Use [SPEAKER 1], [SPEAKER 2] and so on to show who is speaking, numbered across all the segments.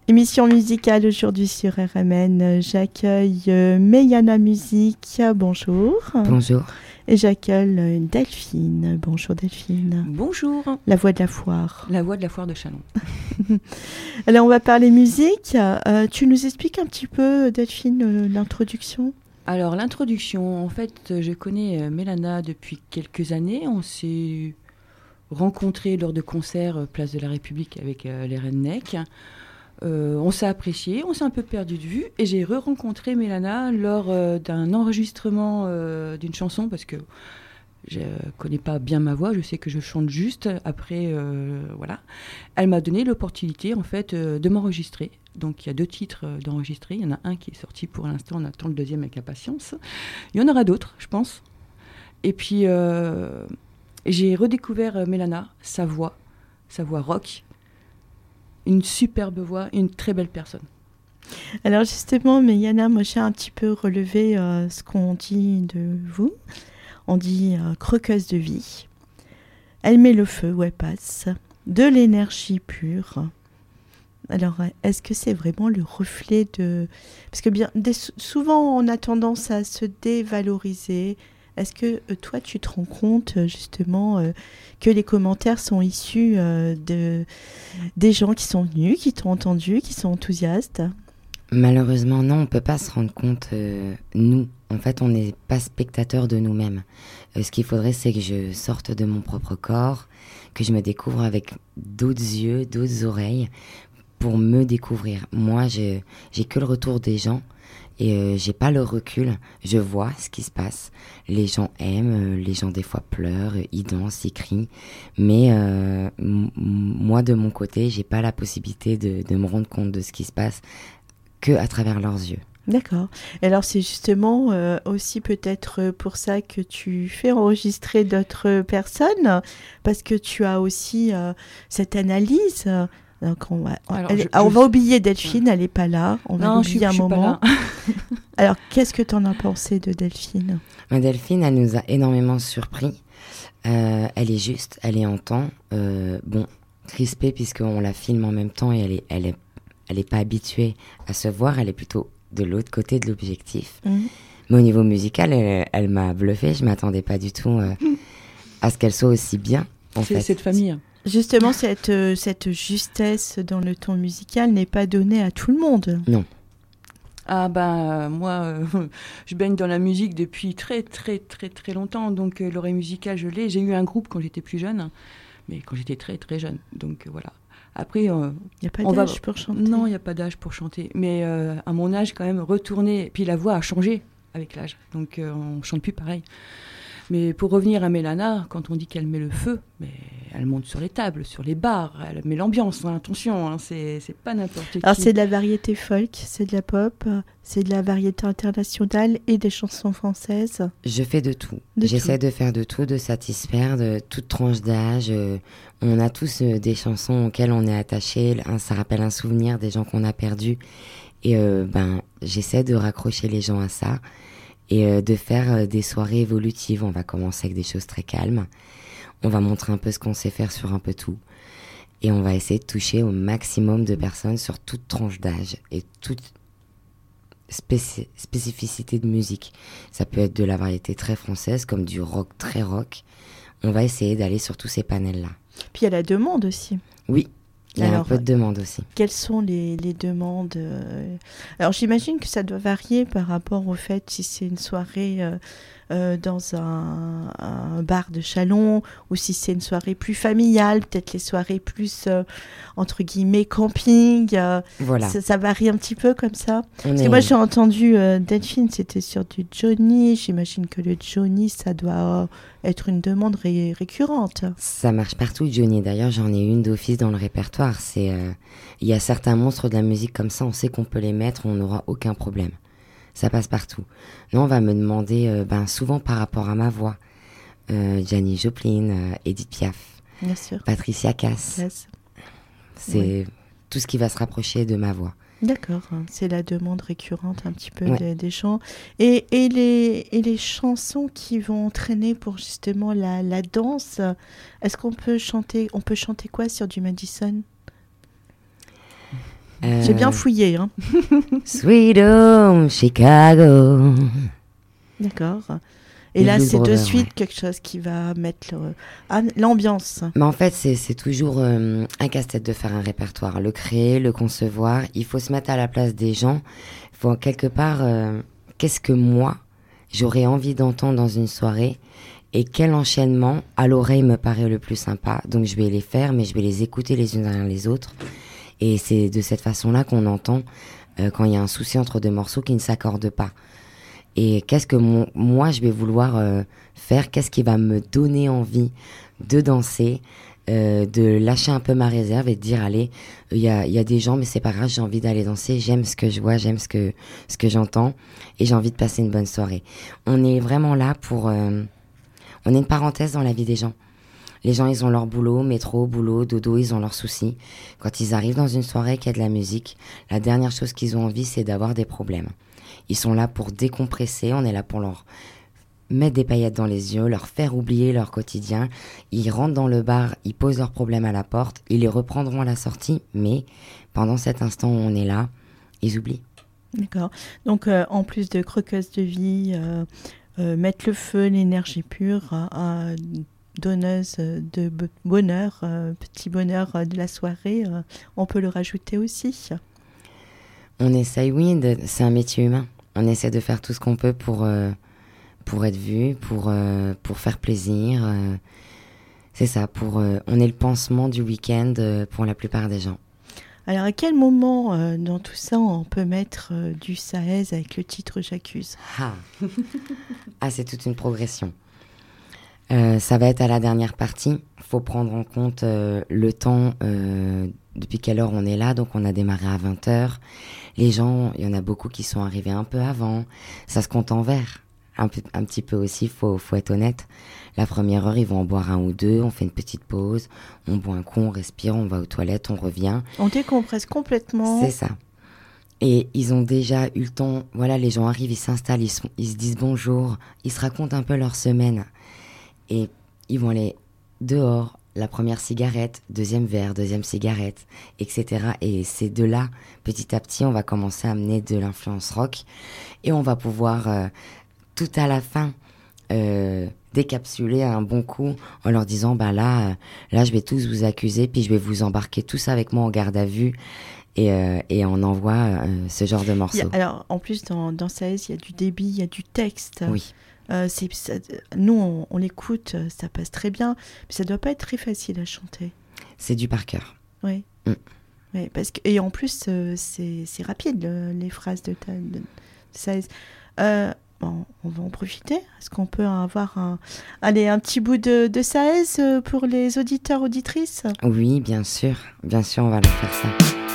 [SPEAKER 1] Émission musicale aujourd'hui sur RMN. J'accueille Meyana Musique. Bonjour.
[SPEAKER 2] Bonjour.
[SPEAKER 1] Et j'accueille Delphine. Bonjour Delphine.
[SPEAKER 3] Bonjour.
[SPEAKER 1] La voix de la foire.
[SPEAKER 3] La voix de la foire de Châlons.
[SPEAKER 1] Alors on va parler musique. Tu nous expliques un petit peu, Delphine, l'introduction ?
[SPEAKER 3] Alors l'introduction, en fait, je connais Mélana depuis quelques années. On s'est rencontrés lors de concerts Place de la République avec les Rednecks. On s'est apprécié, on s'est un peu perdu de vue et j'ai re-rencontré Mélana lors d'un enregistrement d'une chanson parce que je connais pas bien ma voix, je sais que je chante juste. Après, voilà, elle m'a donné l'opportunité en fait de m'enregistrer. Donc il y a 2 titres d'enregistrer. Il y en a un qui est sorti pour l'instant, on attend le deuxième avec impatience. Il y en aura d'autres, je pense. Et puis j'ai redécouvert Mélana, sa voix rock. Une superbe voix, une très belle personne.
[SPEAKER 1] Alors justement, Meyana, moi j'ai un petit peu relevé ce qu'on dit de vous. On dit croqueuse de vie. Elle met le feu où elle passe. De l'énergie pure. Alors, est-ce que c'est vraiment le reflet de... Parce que souvent, on a tendance à se dévaloriser. Est-ce que toi, tu te rends compte justement que les commentaires sont issus des gens qui sont venus, qui t'ont entendu, qui sont enthousiastes ?
[SPEAKER 2] Malheureusement, non, on ne peut pas se rendre compte, nous. En fait, on n'est pas spectateurs de nous-mêmes. Ce qu'il faudrait, c'est que je sorte de mon propre corps, que je me découvre avec d'autres yeux, d'autres oreilles, pour me découvrir. Moi, j'ai que le retour des gens. Et j'ai pas le recul, je vois ce qui se passe. Les gens aiment, les gens des fois pleurent, ils dansent, ils crient. Mais moi de mon côté, j'ai pas la possibilité de me rendre compte de ce qui se passe que à travers leurs yeux.
[SPEAKER 1] D'accord. Et alors c'est justement aussi peut-être pour ça que tu fais enregistrer d'autres personnes, parce que tu as aussi cette analyse. Donc on va oublier Delphine, elle n'est pas là. On va l'oublier un moment. Alors, qu'est-ce que tu en as pensé de Delphine ?
[SPEAKER 2] Delphine, elle nous a énormément surpris. Elle est juste, elle est en temps. Crispée puisqu'on la filme en même temps et elle est pas habituée à se voir. Elle est plutôt de l'autre côté de l'objectif. Mais au niveau musical, elle m'a bluffée. Je m'attendais pas du tout à ce qu'elle soit aussi bien.
[SPEAKER 3] C'est cette famille.
[SPEAKER 1] Justement, cette justesse dans le ton musical n'est pas donnée à tout le monde.
[SPEAKER 2] Non.
[SPEAKER 3] Ah moi, je baigne dans la musique depuis très très très très longtemps, donc l'oreille musicale je l'ai. J'ai eu un groupe quand j'étais plus jeune, mais quand j'étais très très jeune, donc voilà. Après,
[SPEAKER 1] il n'y a pas d'âge pour chanter.
[SPEAKER 3] Non, il n'y a pas d'âge pour chanter, mais à mon âge quand même retourner. Puis la voix a changé avec l'âge, donc on chante plus pareil. Mais pour revenir à Mélana, quand on dit qu'elle met le feu, mais elle monte sur les tables, sur les bars, elle met l'ambiance, attention, c'est pas n'importe qui.
[SPEAKER 1] Alors c'est de la variété folk, c'est de la pop, c'est de la variété internationale et des chansons françaises.
[SPEAKER 2] Je fais de tout. J'essaie de faire de tout, de satisfaire de toute tranche d'âge. On a tous des chansons auxquelles on est attaché, ça rappelle un souvenir des gens qu'on a perdus. Et j'essaie de raccrocher les gens à ça. Et de faire des soirées évolutives. On va commencer avec des choses très calmes. On va montrer un peu ce qu'on sait faire sur un peu tout. Et on va essayer de toucher au maximum de personnes sur toute tranche d'âge et toute spécificité de musique. Ça peut être de la variété très française comme du rock très rock. On va essayer d'aller sur tous ces panels-là.
[SPEAKER 1] Puis il y a la demande aussi.
[SPEAKER 2] Oui. Il y a un peu de demande aussi.
[SPEAKER 1] Quelles sont les demandes Alors j'imagine que ça doit varier par rapport au fait si c'est une soirée dans un bar de Châlons ou si c'est une soirée plus familiale, peut-être les soirées plus entre guillemets camping.
[SPEAKER 2] Voilà.
[SPEAKER 1] Ça varie un petit peu comme ça. Parce que moi j'ai entendu Delphine, c'était sur du Johnny. J'imagine que le Johnny, ça doit être une demande récurrente.
[SPEAKER 2] Ça marche partout, Johnny. D'ailleurs, j'en ai une d'office dans le répertoire. Il y a certains monstres de la musique comme ça, on sait qu'on peut les mettre, on n'aura aucun problème. Ça passe partout. Non, on va me demander, souvent par rapport à ma voix, Janis Joplin, Edith Piaf,
[SPEAKER 1] bien sûr.
[SPEAKER 2] Patricia Cass.
[SPEAKER 1] Yes.
[SPEAKER 2] C'est tout ce qui va se rapprocher de ma voix.
[SPEAKER 1] D'accord, c'est la demande récurrente un petit peu des gens. Et les chansons qui vont entraîner pour justement la danse, est-ce qu'on peut chanter quoi sur du Madison ? J'ai bien fouillé. Hein.
[SPEAKER 2] Sweet Home Chicago.
[SPEAKER 1] D'accord. Et là, c'est de suite quelque chose qui va mettre l'ambiance.
[SPEAKER 2] Mais en fait, c'est toujours un casse-tête de faire un répertoire. Le créer, le concevoir. Il faut se mettre à la place des gens. Il faut quelque part, qu'est-ce que moi, j'aurais envie d'entendre dans une soirée et quel enchaînement à l'oreille me paraît le plus sympa. Donc, je vais les faire, mais je vais les écouter les unes derrière les autres. Et c'est de cette façon-là qu'on entend quand il y a un souci entre deux morceaux qui ne s'accordent pas. Et qu'est-ce que moi je vais vouloir faire, qu'est-ce qui va me donner envie de danser, de lâcher un peu ma réserve et de dire allez, il y a des gens mais c'est pas grave, j'ai envie d'aller danser, j'aime ce que je vois, j'aime ce que j'entends et j'ai envie de passer une bonne soirée. On est vraiment là pour... on est une parenthèse dans la vie des gens. Les gens, ils ont leur boulot, métro, boulot, dodo, ils ont leurs soucis. Quand ils arrivent dans une soirée qui a de la musique, la dernière chose qu'ils ont envie, c'est d'avoir des problèmes. Ils sont là pour décompresser, on est là pour leur mettre des paillettes dans les yeux, leur faire oublier leur quotidien. Ils rentrent dans le bar, ils posent leurs problèmes à la porte, ils les reprendront à la sortie, mais pendant cet instant où on est là, ils oublient.
[SPEAKER 1] D'accord. Donc, en plus de croqueuse de vie, mettre le feu, l'énergie pure, donneuse de bonheur, petit bonheur de la soirée, on peut le rajouter aussi.
[SPEAKER 2] On essaye, oui, c'est un métier humain. On essaie de faire tout ce qu'on peut pour être vu, pour faire plaisir. C'est ça, on est le pansement du week-end pour la plupart des gens.
[SPEAKER 1] Alors, à quel moment dans tout ça on peut mettre du Saez avec le titre J'accuse ?
[SPEAKER 2] C'est toute une progression. Ça va être à la dernière partie. Il faut prendre en compte le temps, depuis quelle heure on est là. Donc, on a démarré à 20h. Les gens, il y en a beaucoup qui sont arrivés un peu avant. Ça se compte en verre. Un petit peu aussi, faut être honnête. La première heure, ils vont en boire un ou deux. On fait une petite pause. On boit un coup, on respire, on va aux toilettes, on revient.
[SPEAKER 1] On décompresse complètement.
[SPEAKER 2] C'est ça. Et ils ont déjà eu le temps. Voilà, les gens arrivent, ils s'installent, ils se disent bonjour. Ils se racontent un peu leur semaine. Et ils vont aller dehors, la première cigarette, deuxième verre, deuxième cigarette, etc. Et c'est de là, petit à petit, on va commencer à amener de l'influence rock. Et on va pouvoir, tout à la fin, décapsuler un bon coup en leur disant, là, je vais tous vous accuser, puis je vais vous embarquer tous avec moi en garde à vue. Et on envoie ce genre de morceaux.
[SPEAKER 1] Alors, en plus, dans Saez, il y a du débit, il y a du texte.
[SPEAKER 2] Oui.
[SPEAKER 1] Nous, on l'écoute, ça passe très bien, mais ça doit pas être très facile à chanter.
[SPEAKER 2] C'est du par cœur.
[SPEAKER 1] Oui. Oui, et en plus, c'est rapide, les phrases de Saez. Bon, on va en profiter. Est-ce qu'on peut avoir un petit bout de Saez pour les auditeurs, auditrices ?
[SPEAKER 2] Oui, bien sûr, on va leur faire ça.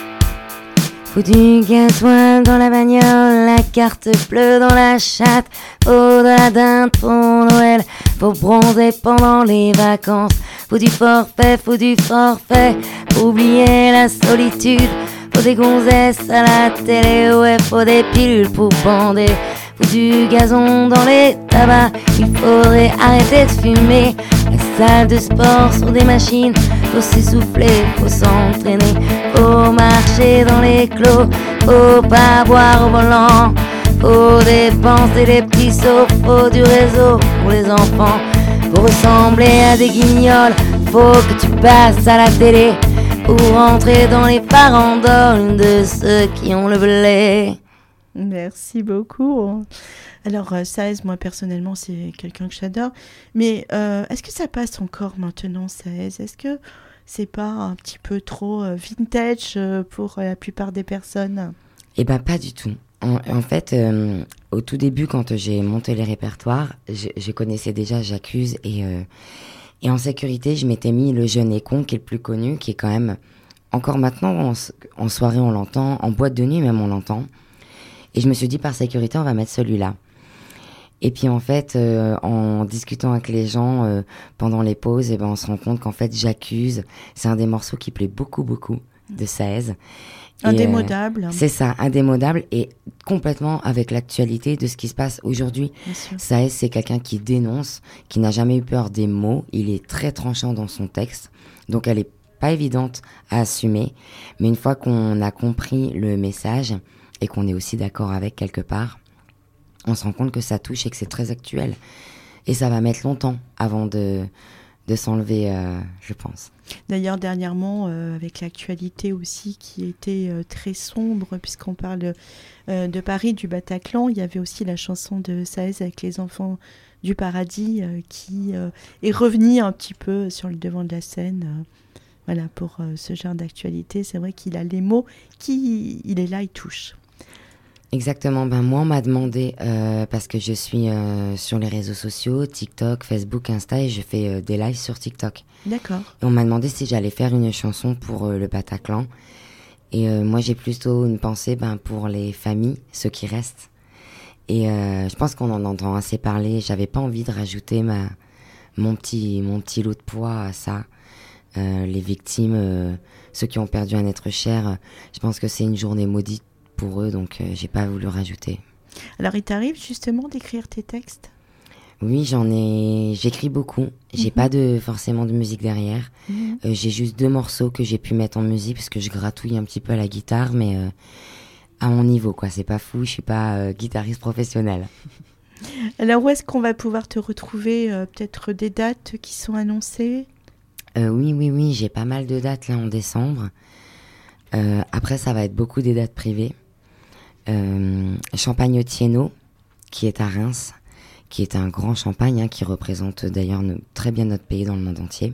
[SPEAKER 2] Faut du gasoil dans la bagnole, la carte bleue dans la chatte, faut de la dinde pour Noël, faut bronzer pendant les vacances, faut du forfait, faut oublier la solitude, faut des gonzesses à la télé, ouais, faut des pilules pour bander, faut du gazon dans les tabacs, il faudrait arrêter de fumer, la salle de sport sur des machines, faut s'essouffler, faut s'entraîner, faut marcher dans les clos, faut pas boire au volant, faut dépenser les petits sauts, faut du réseau pour les enfants, faut ressembler à des guignols, faut que tu passes à la télé pour entrer dans les farandoles de ceux qui ont le blé.
[SPEAKER 1] Merci beaucoup. Alors, Saez, moi personnellement, c'est quelqu'un que j'adore. Mais est-ce que ça passe encore maintenant, Saez ? Est-ce que c'est pas un petit peu trop vintage pour la plupart des personnes ?
[SPEAKER 2] Eh ben, pas du tout. En fait, au tout début, quand j'ai monté les répertoires, je connaissais déjà J'accuse et en sécurité, je m'étais mis Le Jeune et Con, qui est le plus connu, qui est quand même, encore maintenant, en soirée on l'entend, en boîte de nuit même on l'entend. Et je me suis dit, par sécurité, on va mettre celui-là. Et puis en fait, en discutant avec les gens pendant les pauses, on se rend compte qu'en fait, J'accuse, c'est un des morceaux qui plaît beaucoup de Saez.
[SPEAKER 1] Indémodable.
[SPEAKER 2] C'est ça, indémodable et complètement avec l'actualité de ce qui se passe aujourd'hui. Saez, c'est quelqu'un qui dénonce, qui n'a jamais eu peur des mots. Il est très tranchant dans son texte. Donc elle est pas évidente à assumer, mais une fois qu'on a compris le message et qu'on est aussi d'accord avec quelque part, on se rend compte que ça touche et que c'est très actuel. Et ça va mettre longtemps avant de s'enlever, je pense.
[SPEAKER 1] D'ailleurs, dernièrement, avec l'actualité aussi qui était très sombre, puisqu'on parle de Paris, du Bataclan, il y avait aussi la chanson de Saez avec les enfants du paradis qui est revenue un petit peu sur le devant de la scène. Voilà, pour ce genre d'actualité, c'est vrai qu'il a les mots, il est là, il touche.
[SPEAKER 2] Exactement, moi on m'a demandé, parce que je suis sur les réseaux sociaux, TikTok, Facebook, Insta, et je fais des lives sur TikTok.
[SPEAKER 1] D'accord.
[SPEAKER 2] Et on m'a demandé si j'allais faire une chanson pour le Bataclan. Et moi j'ai plutôt une pensée pour les familles, ceux qui restent. Et je pense qu'on en entend assez parler, j'avais pas envie de rajouter mon petit lot de poids à ça. Les victimes, ceux qui ont perdu un être cher, je pense que c'est une journée maudite pour eux, donc j'ai pas voulu rajouter.
[SPEAKER 1] Alors, il t'arrive justement d'écrire tes textes ?
[SPEAKER 2] Oui, j'écris beaucoup. J'ai pas forcément de musique derrière. J'ai juste 2 morceaux que j'ai pu mettre en musique parce que je gratouille un petit peu à la guitare, mais à mon niveau, quoi. C'est pas fou, je suis pas guitariste professionnel.
[SPEAKER 1] Alors, où est-ce qu'on va pouvoir te retrouver ? Peut-être des dates qui sont annoncées ?
[SPEAKER 2] Oui, j'ai pas mal de dates là en décembre. Après, ça va être beaucoup des dates privées. Champagne Thiénot, qui est à Reims, qui est un grand champagne, qui représente d'ailleurs très bien notre pays dans le monde entier.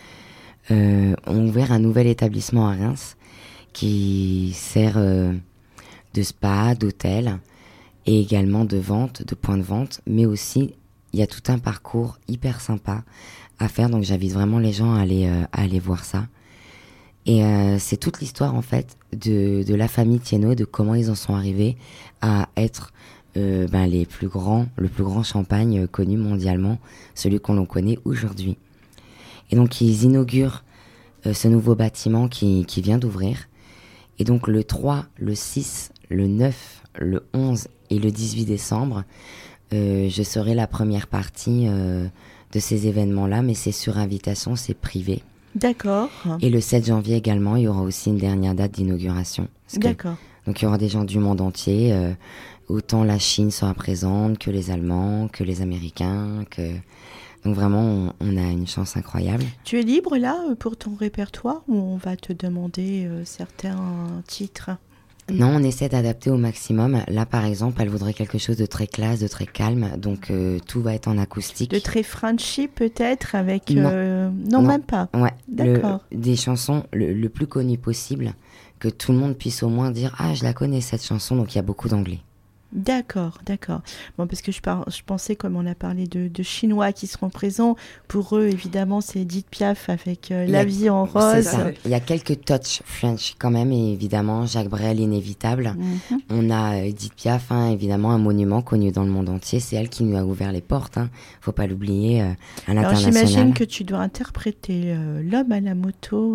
[SPEAKER 2] On a ouvert un nouvel établissement à Reims qui sert de spa, d'hôtel et également de vente, de point de vente, mais aussi il y a tout un parcours hyper sympa à faire, donc j'invite vraiment les gens à aller voir ça. Et c'est toute l'histoire en fait de la famille Thiénot, de comment ils en sont arrivés à être le plus grand champagne connu mondialement, celui qu'on connaît aujourd'hui. Et donc ils inaugurent ce nouveau bâtiment qui vient d'ouvrir. Et donc le 3, le 6, le 9, le 11 et le 18 décembre, je serai la première partie de ces événements-là, mais c'est sur invitation, c'est privé.
[SPEAKER 1] D'accord.
[SPEAKER 2] Et le 7 janvier également, il y aura aussi une dernière date d'inauguration.
[SPEAKER 1] D'accord.
[SPEAKER 2] Donc il y aura des gens du monde entier, autant la Chine sera présente que les Allemands, que les Américains, donc vraiment on a une chance incroyable.
[SPEAKER 1] Tu es libre là pour ton répertoire ou on va te demander certains titres ?
[SPEAKER 2] Non, on essaie d'adapter au maximum. Là, par exemple, elle voudrait quelque chose de très classe, de très calme. Donc, tout va être en acoustique.
[SPEAKER 1] De très Frenchy, peut-être, avec...
[SPEAKER 2] Non,
[SPEAKER 1] même pas.
[SPEAKER 2] Ouais.
[SPEAKER 1] D'accord.
[SPEAKER 2] Des chansons le plus connues possible, que tout le monde puisse au moins dire « Ah, je la connais, cette chanson », donc il y a beaucoup d'anglais.
[SPEAKER 1] D'accord. Bon, parce que je pensais, comme on a parlé de Chinois qui seront présents, pour eux, évidemment, c'est Edith Piaf avec La vie en rose.
[SPEAKER 2] C'est ça. Il y a quelques touches French quand même, et évidemment, Jacques Brel, inévitable. On a Edith Piaf, évidemment, un monument connu dans le monde entier. C'est elle qui nous a ouvert les portes, faut pas l'oublier, à l'international.
[SPEAKER 1] Alors, j'imagine que tu dois interpréter L'homme à la moto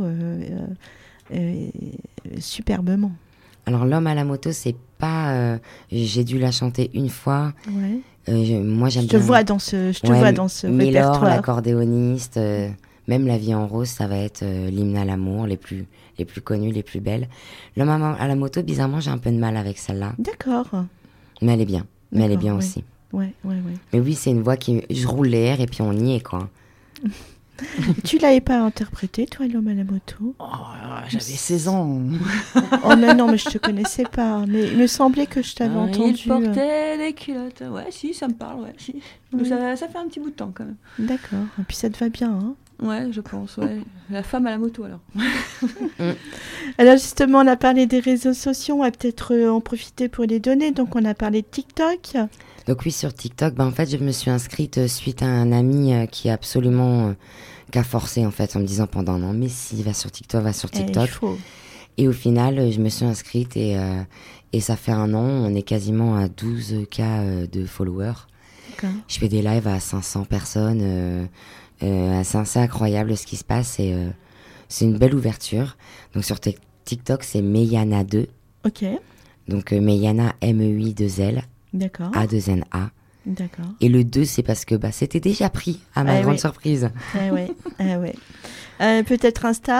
[SPEAKER 1] superbement.
[SPEAKER 2] Alors, L'homme à la moto, c'est pas... j'ai dû la chanter une fois.
[SPEAKER 1] Ouais.
[SPEAKER 2] Moi, j'aime
[SPEAKER 1] bien. Je te vois dans ce
[SPEAKER 2] Mylor,
[SPEAKER 1] répertoire.
[SPEAKER 2] l'accordéoniste, même La vie en rose, ça va être l'hymne à l'amour, les plus connus, les plus belles. L'homme à la moto, bizarrement, j'ai un peu de mal avec celle-là.
[SPEAKER 1] D'accord.
[SPEAKER 2] Mais elle est bien. Mais elle est bien
[SPEAKER 1] ouais.
[SPEAKER 2] aussi.
[SPEAKER 1] Ouais.
[SPEAKER 2] Mais oui, c'est une voix je roule les airs et puis on y est, quoi.
[SPEAKER 1] Tu l'avais pas interprété, toi, L'homme à la moto ?
[SPEAKER 3] J'avais 16 ans.
[SPEAKER 1] Oh non, mais je te connaissais pas. Mais il me semblait que je t'avais entendu.
[SPEAKER 3] Il portait des culottes. Ouais, si, ça me parle, ouais. Si.
[SPEAKER 1] Oui.
[SPEAKER 3] Ça fait un petit bout de temps, quand même.
[SPEAKER 1] D'accord. Et puis ça te va bien, hein ?
[SPEAKER 3] Ouais, je pense, ouais. La femme à la moto, alors.
[SPEAKER 1] Alors justement, on a parlé des réseaux sociaux. On va peut-être en profiter pour les donner. Donc, on a parlé de TikTok.
[SPEAKER 2] Donc oui, sur TikTok, en fait, je me suis inscrite suite à un ami qui a absolument... qui a forcé, en fait, en me disant pendant un an, mais si, va sur TikTok.
[SPEAKER 1] Il faut.
[SPEAKER 2] Et au final, je me suis inscrite et ça fait un an, on est quasiment à 12K de followers.
[SPEAKER 1] D'accord.
[SPEAKER 2] Je fais des lives à 500 personnes. C'est assez incroyable ce qui se passe. Et, c'est une belle ouverture. Donc sur TikTok, c'est Meyana2.
[SPEAKER 1] Ok.
[SPEAKER 2] Donc Meyana, M-E-I-2-L.
[SPEAKER 1] D'accord.
[SPEAKER 2] A-2-N-A.
[SPEAKER 1] D'accord.
[SPEAKER 2] Et le 2, c'est parce que c'était déjà pris, à ma grande surprise.
[SPEAKER 1] Ouais. Peut-être Insta ?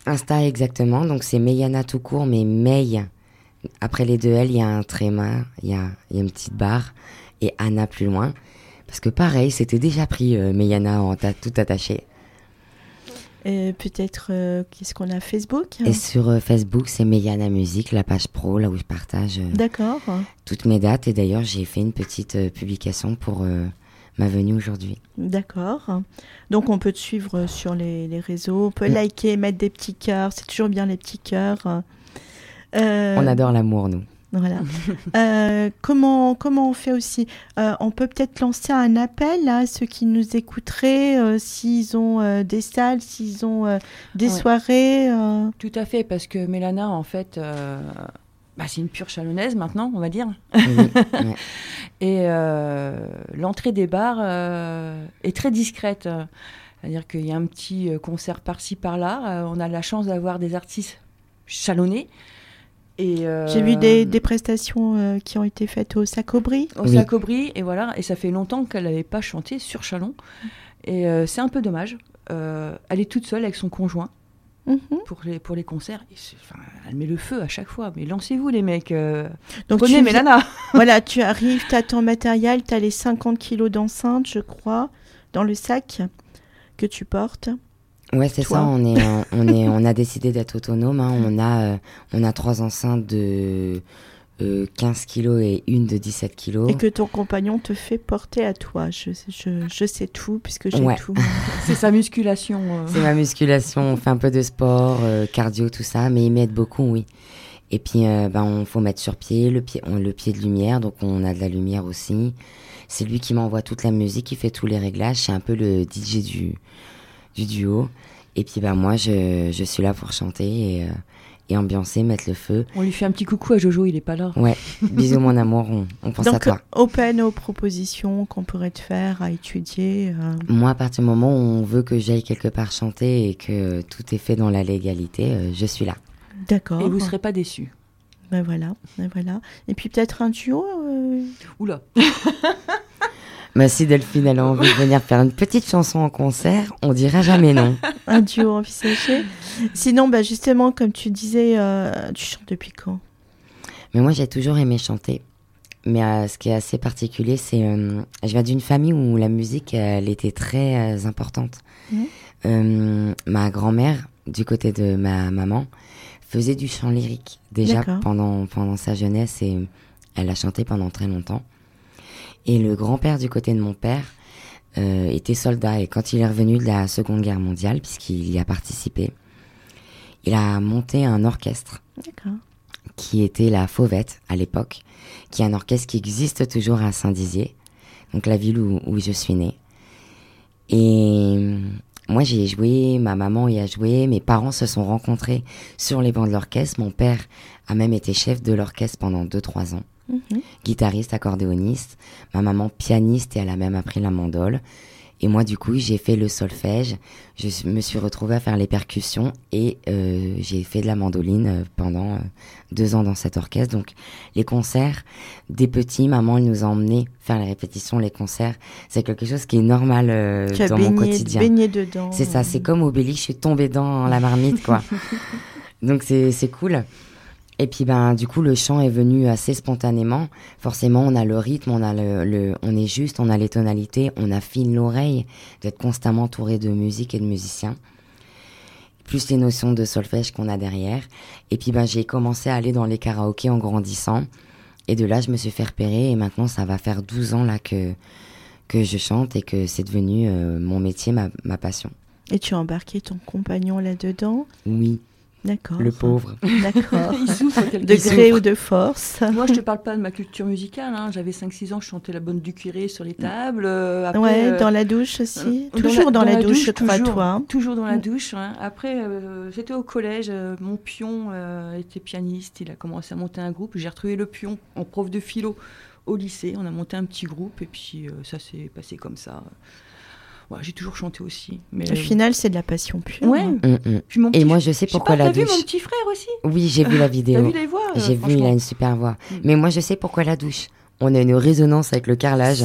[SPEAKER 2] Insta, exactement. Donc, c'est Meyana tout court, mais May. Après les deux L, il y a un tréma, il y a une petite barre. Et Anna plus loin. Parce que pareil, c'était déjà pris Meyana tout attaché.
[SPEAKER 1] Et peut-être, qu'est-ce qu'on a, Facebook?
[SPEAKER 2] Et sur Facebook, c'est Meyana Musique, la page pro, là où je partage
[SPEAKER 1] D'accord.
[SPEAKER 2] toutes mes dates. Et d'ailleurs, j'ai fait une petite publication pour ma venue aujourd'hui.
[SPEAKER 1] D'accord. Donc, on peut te suivre sur les réseaux. On peut liker, mettre des petits cœurs. C'est toujours bien les petits cœurs.
[SPEAKER 2] On adore l'amour, nous.
[SPEAKER 1] Voilà. Comment on fait aussi on peut peut-être lancer un appel à ceux qui nous écouteraient, s'ils ont des salles, s'ils ont des soirées.
[SPEAKER 3] Tout à fait, parce que Mélana, en fait, c'est une pure chalonnaise maintenant, on va dire.
[SPEAKER 2] Oui, ouais.
[SPEAKER 3] Et l'entrée des bars est très discrète. C'est-à-dire qu'il y a un petit concert par-ci, par-là. On a la chance d'avoir des artistes chalonnés. Et
[SPEAKER 1] j'ai vu des prestations qui ont été faites au Sacobri.
[SPEAKER 3] Au Sacobri, et voilà. Et ça fait longtemps qu'elle n'avait pas chanté sur Châlons. Et c'est un peu dommage. Elle est toute seule avec son conjoint pour les concerts. Et elle met le feu à chaque fois. Mais lancez-vous, les mecs.
[SPEAKER 1] Donc
[SPEAKER 3] prenez Mélana.
[SPEAKER 1] Voilà, tu arrives, tu as ton matériel, tu as les 50 kilos d'enceinte, je crois, dans le sac que tu portes.
[SPEAKER 2] Ouais, c'est ça. On a décidé d'être autonome. Hein. On a 3 enceintes de 15 kilos et une de 17 kilos.
[SPEAKER 1] Et que ton compagnon te fait porter à toi. Je sais tout puisque j'ai tout.
[SPEAKER 3] C'est sa musculation.
[SPEAKER 2] C'est ma musculation. On fait un peu de sport, cardio, tout ça, mais il m'aide beaucoup, oui. Et puis, on faut mettre sur pied le pied de lumière, donc on a de la lumière aussi. C'est lui qui m'envoie toute la musique, qui fait tous les réglages. C'est un peu le DJ du duo. Et puis moi je suis là pour chanter et ambiancer, mettre le feu.
[SPEAKER 3] On lui fait un petit coucou à Jojo, il est pas là.
[SPEAKER 2] Ouais, bisous mon amour, on pense à toi.
[SPEAKER 1] Donc open aux propositions qu'on pourrait te faire à étudier.
[SPEAKER 2] Moi, à partir du moment où on veut que j'aille quelque part chanter et que tout est fait dans la légalité, je suis là.
[SPEAKER 1] D'accord.
[SPEAKER 3] Et vous serez pas déçus.
[SPEAKER 1] Ben voilà. Et puis peut-être un duo.
[SPEAKER 3] Oula.
[SPEAKER 2] Si Delphine elle a envie de venir faire une petite chanson en concert, on dira jamais non.
[SPEAKER 1] Un duo envisagé. Sinon, justement, comme tu disais, tu chantes depuis quand?
[SPEAKER 2] Mais moi, j'ai toujours aimé chanter. Mais ce qui est assez particulier, c'est je viens d'une famille où la musique, elle était très importante. Ma grand-mère, du côté de ma maman, faisait du chant lyrique déjà pendant sa jeunesse et elle a chanté pendant très longtemps. Et le grand-père du côté de mon père était soldat. Et quand il est revenu de la Seconde Guerre mondiale, puisqu'il y a participé, il a monté un orchestre qui était la Fauvette à l'époque, qui est un orchestre qui existe toujours à Saint-Dizier, donc la ville où je suis née. Et moi j'ai joué, ma maman y a joué, mes parents se sont rencontrés sur les bancs de l'orchestre. Mon père a même été chef de l'orchestre pendant 2-3 ans. Guitariste, accordéoniste, ma maman pianiste et elle a même appris la mandole. Et moi du coup j'ai fait le solfège, je me suis retrouvée à faire les percussions et j'ai fait de la mandoline pendant 2 ans dans cet orchestre. Donc les concerts, des petits, maman elle nous a emmenés faire les répétitions, les concerts, c'est quelque chose qui est normal dans mon quotidien.
[SPEAKER 1] Baigné dedans.
[SPEAKER 2] C'est ça, c'est comme Obélix, je suis tombée dans la marmite quoi. Donc c'est cool. Et puis du coup le chant est venu assez spontanément. Forcément on a le rythme, on a on est juste, on a les tonalités, on affine l'oreille d'être constamment entouré de musique et de musiciens. Plus les notions de solfège qu'on a derrière. Et puis j'ai commencé à aller dans les karaokés en grandissant. Et de là je me suis fait repérer et maintenant ça va faire 12 ans là que je chante et que c'est devenu mon métier, ma passion.
[SPEAKER 1] Et tu as embarqué ton compagnon là-dedans?
[SPEAKER 2] Oui.
[SPEAKER 1] D'accord.
[SPEAKER 2] Le pauvre.
[SPEAKER 1] D'accord.
[SPEAKER 3] Il souffre quelque
[SPEAKER 1] De gré ou de force.
[SPEAKER 3] Moi, je te parle pas de ma culture musicale. J'avais 5-6 ans, je chantais la bonne du curé sur les tables. Après,
[SPEAKER 1] dans la douche aussi. Toujours dans la douche, je crois, toi.
[SPEAKER 3] Toujours dans la douche. Après, j'étais au collège. Mon pion était pianiste. Il a commencé à monter un groupe. J'ai retrouvé le pion en prof de philo au lycée. On a monté un petit groupe et puis ça s'est passé comme ça. Ouais, j'ai toujours chanté aussi. Mais
[SPEAKER 1] au final, c'est de la passion pure.
[SPEAKER 3] Ouais.
[SPEAKER 2] Puis et moi, je sais pourquoi la douche.
[SPEAKER 3] T'as vu mon petit frère aussi?
[SPEAKER 2] Oui, j'ai vu la vidéo.
[SPEAKER 3] T'as vu les voix?
[SPEAKER 2] J'ai vu, il a une super voix. Mais moi, je sais pourquoi la douche. On a une résonance avec le carrelage.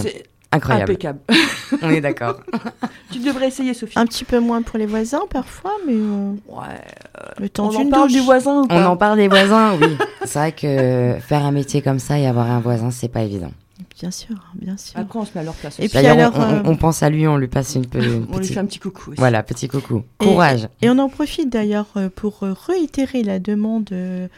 [SPEAKER 2] Incroyable.
[SPEAKER 3] Impeccable.
[SPEAKER 2] On est d'accord.
[SPEAKER 3] Tu devrais essayer, Sophie.
[SPEAKER 1] Un petit peu moins pour les voisins parfois, mais
[SPEAKER 3] Ouais.
[SPEAKER 1] le temps
[SPEAKER 3] On en
[SPEAKER 1] d'une
[SPEAKER 3] parle
[SPEAKER 1] douche.
[SPEAKER 3] du voisin ou
[SPEAKER 2] On
[SPEAKER 3] pas?
[SPEAKER 2] en parle des voisins, oui. C'est vrai que faire un métier comme ça et avoir un voisin, c'est pas évident.
[SPEAKER 1] Bien sûr, bien sûr.
[SPEAKER 3] Après, on se met à leur place
[SPEAKER 1] Et
[SPEAKER 3] aussi.
[SPEAKER 1] puis
[SPEAKER 2] D'ailleurs,
[SPEAKER 1] alors,
[SPEAKER 2] on pense à lui, on lui passe une
[SPEAKER 3] On lui
[SPEAKER 2] petite...
[SPEAKER 3] fait un petit coucou aussi.
[SPEAKER 2] Voilà, petit coucou. Courage.
[SPEAKER 1] Et on en profite d'ailleurs pour réitérer la demande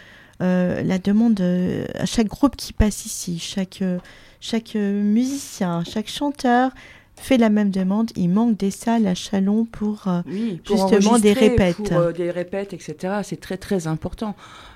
[SPEAKER 1] à chaque groupe qui passe ici, chaque musicien, chaque chanteur fait la même demande. Il manque des salles à Châlons pour
[SPEAKER 3] Oui, pour
[SPEAKER 1] justement des
[SPEAKER 3] enregistrer,
[SPEAKER 1] répètes.
[SPEAKER 3] Pour des répètes, etc. C'est très, très important.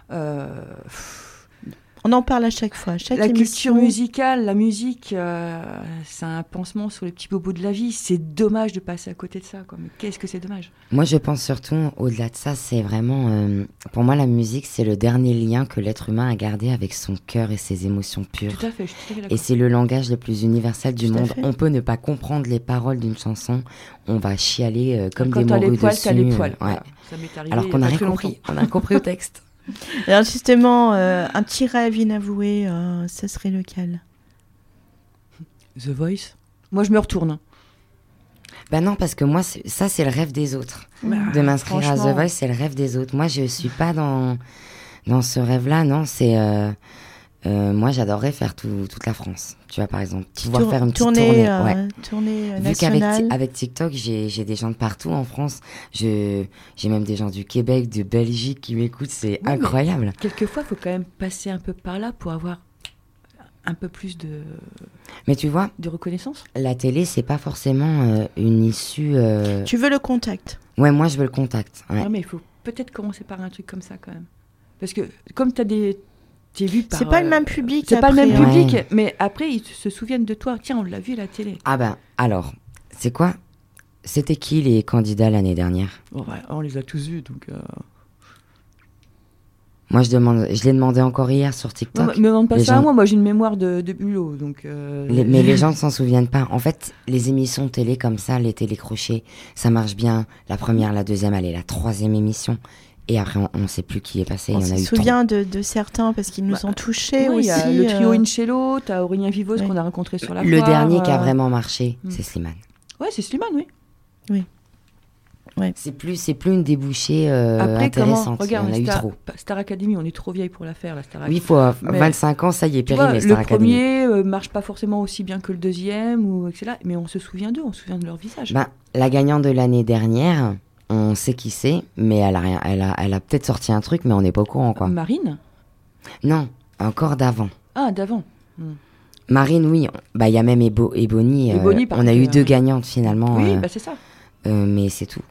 [SPEAKER 1] On en parle à chaque fois, chaque
[SPEAKER 3] La
[SPEAKER 1] émission.
[SPEAKER 3] culture musicale, la musique, c'est un pansement sur les petits bobos de la vie. C'est dommage de passer à côté de ça, quoi. Mais qu'est-ce que c'est dommage.
[SPEAKER 2] Moi, je pense surtout, au-delà de ça, c'est vraiment... pour moi, la musique, c'est le dernier lien que l'être humain a gardé avec son cœur et ses émotions pures.
[SPEAKER 3] Tout à fait, je suis tout à fait
[SPEAKER 2] Et
[SPEAKER 3] d'accord.
[SPEAKER 2] c'est le langage le plus universel du
[SPEAKER 1] Tout à
[SPEAKER 2] monde.
[SPEAKER 1] fait.
[SPEAKER 2] On peut ne pas comprendre les paroles d'une chanson. On va chialer comme
[SPEAKER 3] Quand
[SPEAKER 2] des
[SPEAKER 3] t'as les
[SPEAKER 2] morues
[SPEAKER 3] poils,
[SPEAKER 2] dessus.
[SPEAKER 3] t'as les poils.
[SPEAKER 2] Ouais.
[SPEAKER 3] Voilà. Ça m'est arrivé
[SPEAKER 2] Alors
[SPEAKER 3] il y
[SPEAKER 2] qu'on
[SPEAKER 3] a
[SPEAKER 2] n'a
[SPEAKER 3] pas
[SPEAKER 2] rien
[SPEAKER 3] très
[SPEAKER 2] compris.
[SPEAKER 3] longtemps.
[SPEAKER 2] On a compris au texte.
[SPEAKER 1] Alors justement, un petit rêve inavoué, ça serait lequel?
[SPEAKER 3] The Voice. Moi, je me retourne.
[SPEAKER 2] Ben non, parce que moi, ça, c'est le rêve des autres. De m'inscrire à The
[SPEAKER 3] franchement.
[SPEAKER 2] Voice, c'est le rêve des autres. Moi, je suis pas dans ce rêve-là, non. Moi, j'adorerais faire toute la France. Tu vois, par exemple, pouvoir faire une petite tournée. Ouais.
[SPEAKER 1] Tournée
[SPEAKER 2] Vu qu'avec
[SPEAKER 1] nationale.
[SPEAKER 2] avec TikTok, j'ai des gens de partout en France. J'ai même des gens du Québec, de Belgique qui m'écoutent. C'est
[SPEAKER 3] mais-
[SPEAKER 2] incroyable.
[SPEAKER 3] Quelquefois, il faut quand même passer un peu par là pour avoir un peu plus
[SPEAKER 2] Mais tu vois,
[SPEAKER 3] de reconnaissance.
[SPEAKER 2] la télé, c'est pas forcément une issue.
[SPEAKER 1] Tu veux le contact?
[SPEAKER 2] Ouais, moi, je veux le contact. Ouais.
[SPEAKER 3] Ah, mais il faut peut-être commencer par un truc comme ça, quand même. Parce que, comme t'es vu par...
[SPEAKER 1] C'est pas le même public.
[SPEAKER 3] C'est pas le même
[SPEAKER 1] après, hein.
[SPEAKER 3] public,
[SPEAKER 2] Ouais.
[SPEAKER 3] mais après, ils se souviennent de toi. Tiens, on l'a vu à la télé.
[SPEAKER 2] Ah ben, alors, c'est quoi? C'était qui les candidats l'année dernière?
[SPEAKER 3] Bon, ouais, on les a tous vus, donc...
[SPEAKER 2] Moi, je l'ai demandé encore hier sur
[SPEAKER 3] Non,
[SPEAKER 2] TikTok.
[SPEAKER 3] me demande pas
[SPEAKER 2] Les
[SPEAKER 3] ça à
[SPEAKER 2] gens-
[SPEAKER 3] moi. Moi, j'ai une mémoire de bulot, donc...
[SPEAKER 2] Mais les gens ne s'en souviennent pas. En fait, les émissions télé comme ça, les télécrochets, ça marche bien. La première, la deuxième, allez, la troisième émission. Et après, on ne sait plus qui est passé.
[SPEAKER 1] On
[SPEAKER 2] Il y en a
[SPEAKER 1] se
[SPEAKER 2] eu
[SPEAKER 1] souvient de certains parce qu'ils nous
[SPEAKER 3] Bah,
[SPEAKER 1] ont touchés
[SPEAKER 3] ouais, il
[SPEAKER 1] aussi.
[SPEAKER 3] y a le trio Incello, t'as Aurélien Vivos
[SPEAKER 1] Ouais.
[SPEAKER 3] qu'on a rencontré sur la
[SPEAKER 2] Le
[SPEAKER 3] foire,
[SPEAKER 2] dernier qui a vraiment marché,
[SPEAKER 3] hmm.
[SPEAKER 2] c'est Slimane.
[SPEAKER 3] Ouais, c'est Slimane, oui.
[SPEAKER 2] C'est plus une débouchée
[SPEAKER 3] Après,
[SPEAKER 2] intéressante.
[SPEAKER 3] regarde,
[SPEAKER 2] Il y en a eu
[SPEAKER 3] Star,
[SPEAKER 2] trop.
[SPEAKER 3] Star Academy, on est trop vieille pour la faire, la Star
[SPEAKER 2] Oui,
[SPEAKER 3] Academy.
[SPEAKER 2] il faut
[SPEAKER 3] Mais-
[SPEAKER 2] 25 ans, ça y est,
[SPEAKER 3] Tu vois,
[SPEAKER 2] périmé,
[SPEAKER 3] le
[SPEAKER 2] Star Academy.
[SPEAKER 3] premier marche pas forcément aussi bien que le deuxième, ou etc. Mais on se souvient d'eux, on se souvient de leur visage.
[SPEAKER 2] Ben, la gagnante de l'année dernière, on sait qui c'est, mais elle a peut-être sorti un truc, mais on n'est pas au courant, quoi.
[SPEAKER 3] Marine
[SPEAKER 2] Non, encore d'avant.
[SPEAKER 3] Ah, d'avant.
[SPEAKER 2] Marine, oui. Bah, il y a même Ebony.
[SPEAKER 3] Ebony, par
[SPEAKER 2] on a
[SPEAKER 3] contre,
[SPEAKER 2] eu 2 gagnantes finalement.
[SPEAKER 3] Oui, bah c'est ça.
[SPEAKER 2] Mais c'est tout.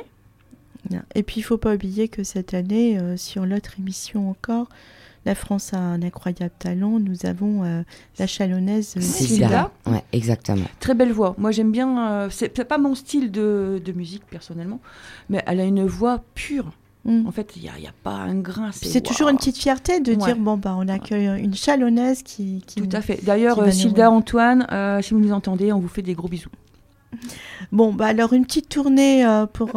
[SPEAKER 1] Et puis il faut pas oublier que cette année, sur l'autre émission encore, La France a un incroyable talent. Nous avons la Chalonnaise Sylda.
[SPEAKER 2] Ouais, exactement.
[SPEAKER 3] Très belle voix. Moi, j'aime bien. C'est pas mon style de musique, personnellement. Mais elle a une voix pure. En fait, il n'y a pas un grain.
[SPEAKER 1] C'est toujours une petite fierté de dire bon, bah, on accueille une Chalonnaise qui.
[SPEAKER 3] Tout à fait. D'ailleurs, Sylda, Antoine, si vous nous entendez, on vous fait des gros bisous.
[SPEAKER 1] Bon, bah alors une petite tournée pour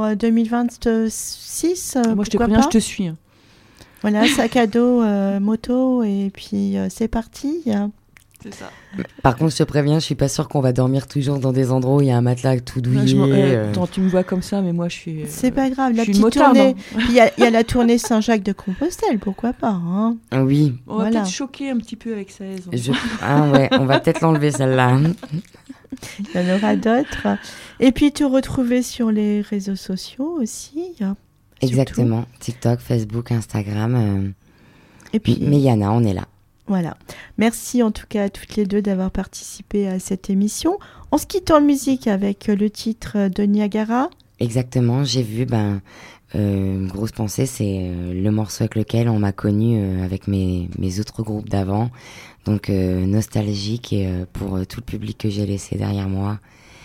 [SPEAKER 1] 2026.
[SPEAKER 3] Moi, je te préviens, je te suis.
[SPEAKER 1] Voilà, sac à dos, moto, et puis c'est parti.
[SPEAKER 3] C'est ça.
[SPEAKER 2] Par contre, je te préviens, je suis pas sûre qu'on va dormir toujours dans des endroits où il y a un matelas tout douillet.
[SPEAKER 3] Attends, tu me vois comme ça, mais moi, je suis.
[SPEAKER 1] C'est pas grave, la
[SPEAKER 3] je suis
[SPEAKER 1] petite
[SPEAKER 3] motarde,
[SPEAKER 1] tournée.
[SPEAKER 3] hein.
[SPEAKER 1] Puis il y a la tournée Saint-Jacques-de-Compostelle, pourquoi pas, hein.
[SPEAKER 2] Oui.
[SPEAKER 3] On va peut-être choquer un petit peu avec ça.
[SPEAKER 2] Ah ouais, on va peut-être l'enlever celle-là.
[SPEAKER 1] Il y en aura d'autres. Et puis te retrouver sur les réseaux sociaux aussi.
[SPEAKER 2] Exactement. TikTok, Facebook, Instagram.
[SPEAKER 1] Et puis,
[SPEAKER 2] mais Yana, on est là.
[SPEAKER 1] Voilà. Merci en tout cas à toutes les deux d'avoir participé à cette émission. On se quitte en musique avec le titre de Niagara.
[SPEAKER 2] Exactement. J'ai vu, une grosse pensée, c'est le morceau avec lequel on m'a connue avec mes autres groupes d'avant. Donc nostalgique et pour tout le public que j'ai laissé derrière moi.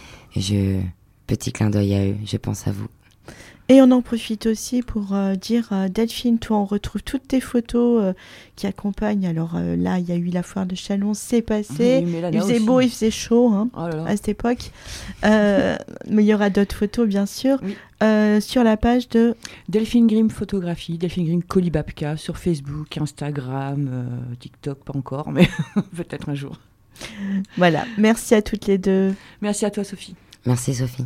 [SPEAKER 2] Petit clin d'œil à eux, je pense à vous.
[SPEAKER 1] Et on en profite aussi pour dire, Delphine, toi, on retrouve toutes tes photos qui accompagnent. Alors là, il y a eu la foire de Châlons, c'est passé.
[SPEAKER 3] Oui,
[SPEAKER 1] il faisait beau, il faisait chaud à cette époque. Mais il y aura d'autres photos, bien sûr, sur la page de
[SPEAKER 3] Delphine Grimm Photographie, Delphine Grimm Kolibapka sur Facebook, Instagram, TikTok, pas encore, mais peut-être un jour.
[SPEAKER 1] Voilà, merci à toutes les deux.
[SPEAKER 3] Merci à toi, Sophie.
[SPEAKER 2] Merci, Sophie.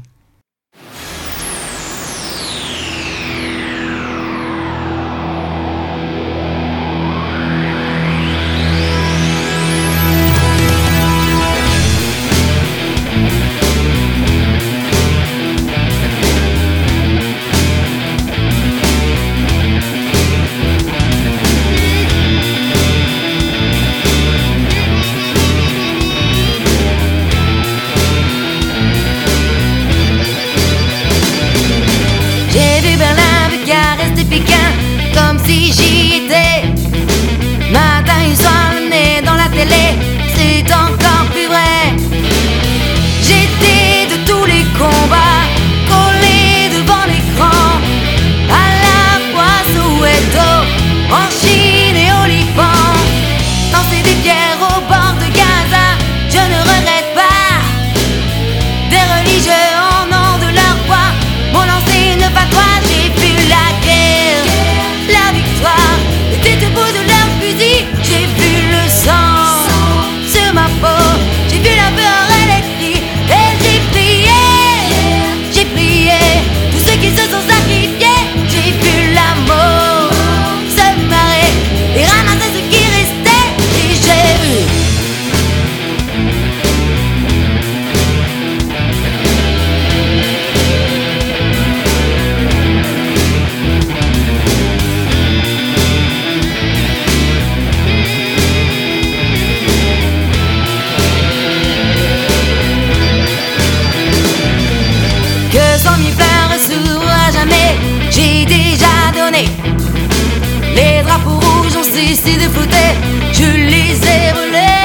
[SPEAKER 4] Comme si j'y étais. Matin et soir, le nez dans la télé, c'est encore plus vrai. J'étais de tous les combats, collé devant l'écran, à la fois Soweto, en Chine et au Liban. Lancer des pierres au bord de Gaza, je ne regrette pas. Des religieux en nom de leur foi m'ont lancé une fatwa, j'ai vu la guerre. La victoire était debout de leur fusil. J'ai vu le sang sur ma peau. J'ai vu la peur et les cris. Et j'ai prié tous ceux qui se sont sacrifiés. J'ai vu l'amour se marrer et ramasser ce qui restait. Et j'ai vu que 100 000 fleurs s'ouvrent à jamais. J'ai déjà donné. Les drapeaux rouges ont cessé de flotter. Je les ai brûlés.